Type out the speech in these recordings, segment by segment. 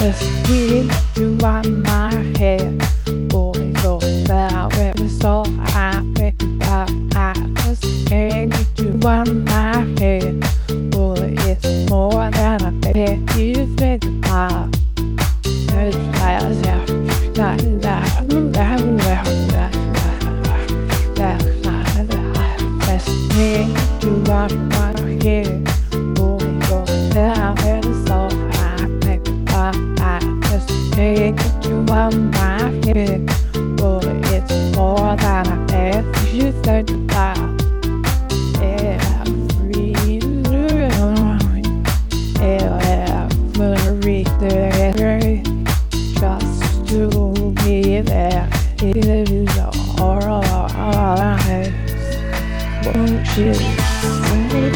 Just keep you on my head. Boy, go down every soul I think about. I just can't get you on my head. Boy, it's more than I bet you think about. It's like let's make you on my head. Boy, go down every soul I think about. I just can't get you on my head. Boy, it's more than I bet you think about. Just to be there, it is all right. Won't you say?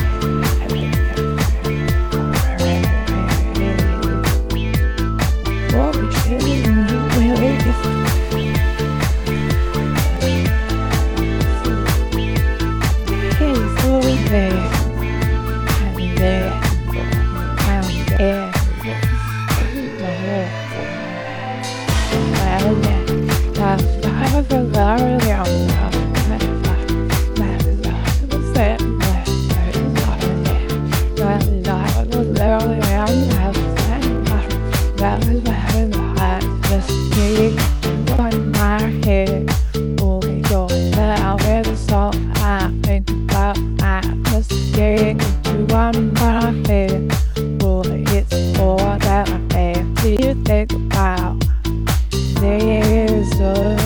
Just keep on my head. Only go down with the salt I think about. I just can't get you on my head. Boy, it's more than I bet you think about. There's a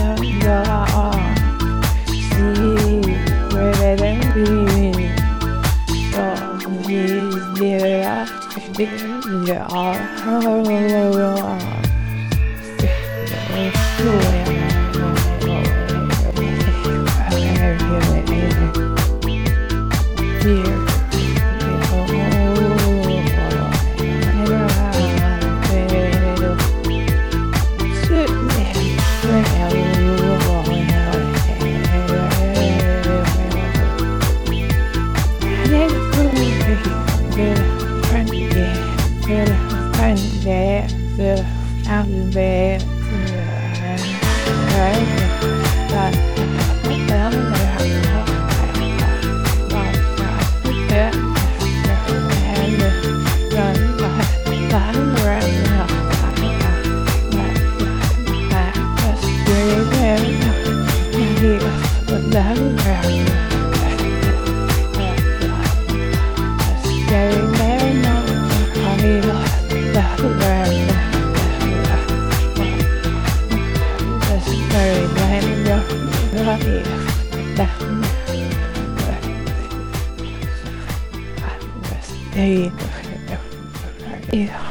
secret in me. Oh, he's near. Out of bed, yeah.